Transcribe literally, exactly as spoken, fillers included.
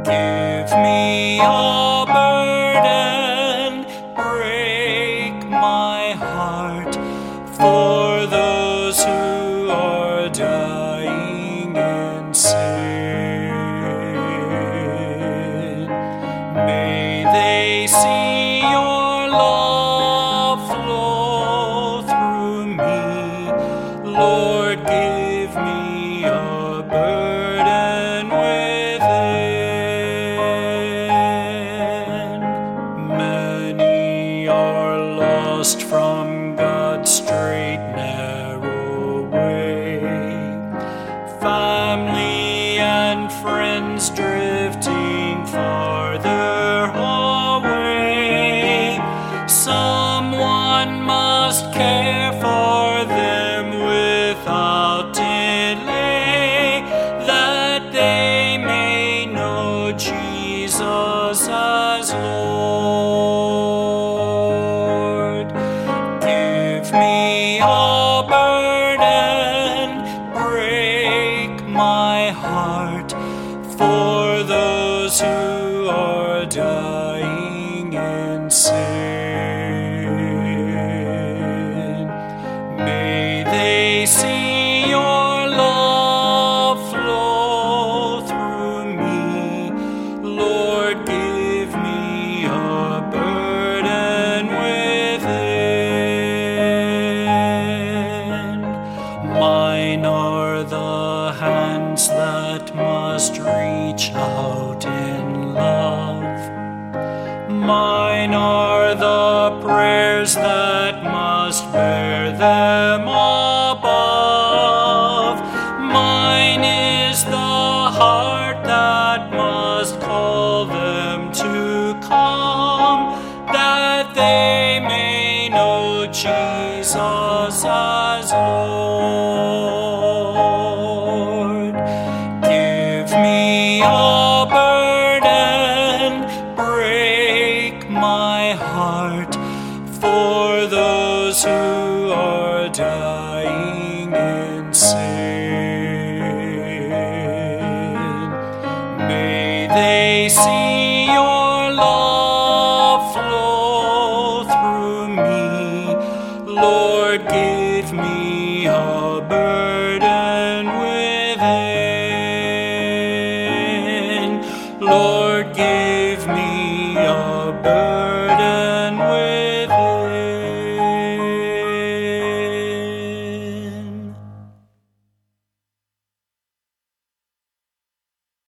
Give me a burden, break my heart for those who are dying in sin. May they see your love flow through me. Lord, give me a burden within. Many are lost from God's straight, narrow way. Family and friends drifting farther away. Someone must care for them without delay, that they may know Jesus as Lord. Give me a burden, break my heart for those who are dying in sin. May they see your love flow through me. Lord, give me a burden within. Mine are the hands that must reach out in love. Mine are the prayers that must bear them above. Mine is the heart that must call them to come, that they may know Jesus as Lord. Give me a burden, break my heart for those who are dying in sin. May they see your love flow through me. Lord, give me a burden within. Lord, give